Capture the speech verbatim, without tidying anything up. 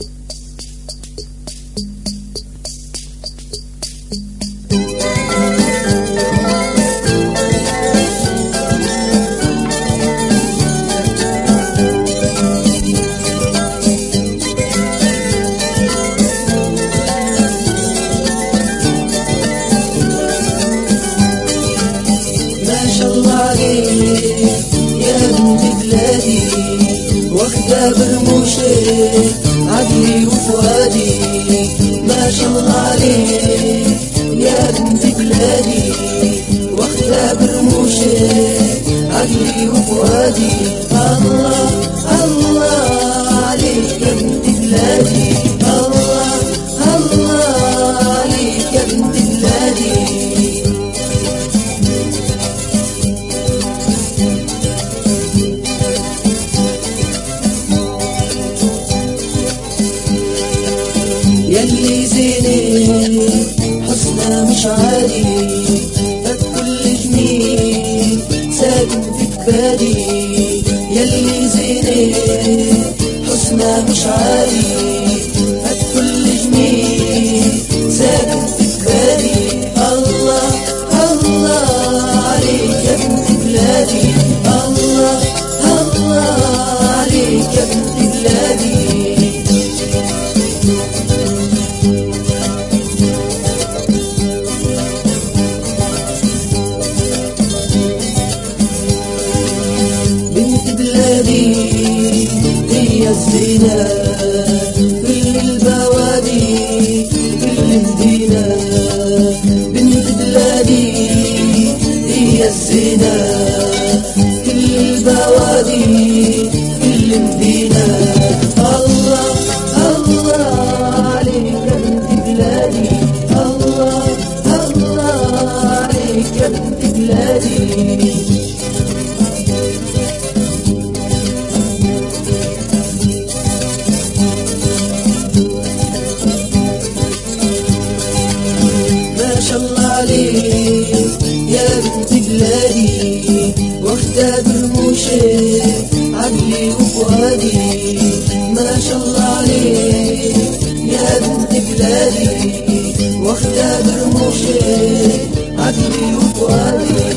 واخدة برموشك عقلي وفؤادي، ما شاء الله عليك يا بنت بلادي. واخدة برموشك عقلي وفؤادي، الله الله عليك يا بنت بلادي، الله الله عليك يا بنت بلادي. يلي زينك حسنها مش عادي، فكل جميل ساكن في كبادي. يلي زينك حسنها مش عادي، فكل جميل ساكن في كبادي. الله الله عليك يا بنت بلادي، الله الله عليك يا بنت بلادي. هي الزينة كل البوادي كل المدينة، بنت بلادي هي الزينة كل البوادي كل المدينة. الله الله عليك يا بنت بلادي، الله الله عليك يا بنت بلادي. يا بنت بلادي واخدة برموشك عقلي وفؤادي، ما شاء الله عليك يا بنت بلادي. واخدة برموشك عقلي وفؤادي.